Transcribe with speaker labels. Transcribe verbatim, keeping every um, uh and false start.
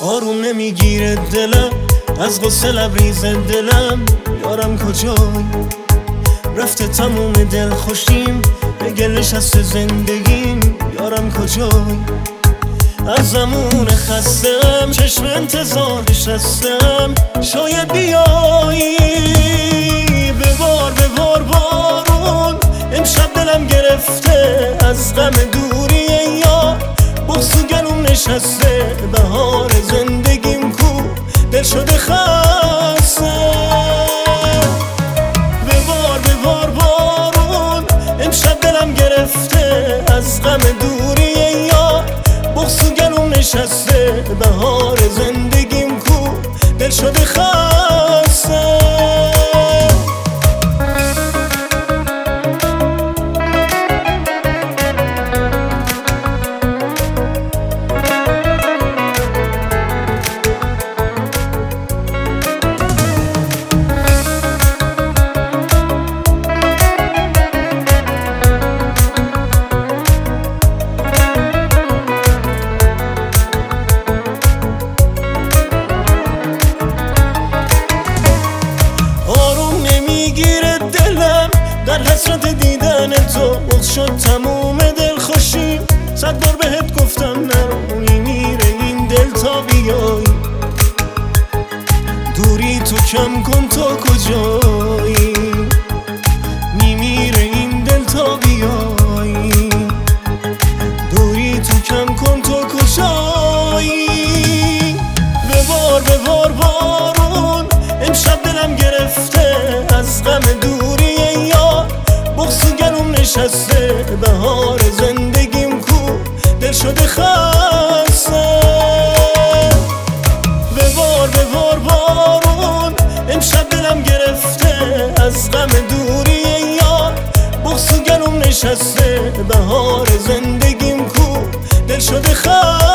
Speaker 1: آروم نمیگیره دلم، از غصه لبریز دلم. یارم کجای رفته تموم دل خوشیم، به گل نشسته زندگیم. یارم کجای از زمون خستم، چشم انتظارش هستم. شاید بیایی ببار ببار بارون، امشب دلم گرفته از غم دوری یار. بغض و گلوم نشسته، بهار زندگیم کو دل شده خسته. ببار ببار بارون، امشب دلم گرفته از غم دوری یار. بغض و گلوم نشسته، بهار زندگیم کو دل شده خسته. در حسرت دیدن تو بغض شد تموم دل خوشی. صد بار بهت گفتم نرو، میمیره این دل تا بیایی. دوری تو کم کن، تو کجایی؟ میمیره این دل تا بیایی. دوری تو کم کن، تو کجایی؟ ببار ببار بارون، امشب دلم گرفته از غم دوری یار. بغض و گلوم نشسته، بهار زندگیم کو دل شده خسته. ببار ببار بارون، امشب دلم گرفته از غم دوری یار. بغض و گلوم نشسته، بهار زندگیم کو دل شده خسته.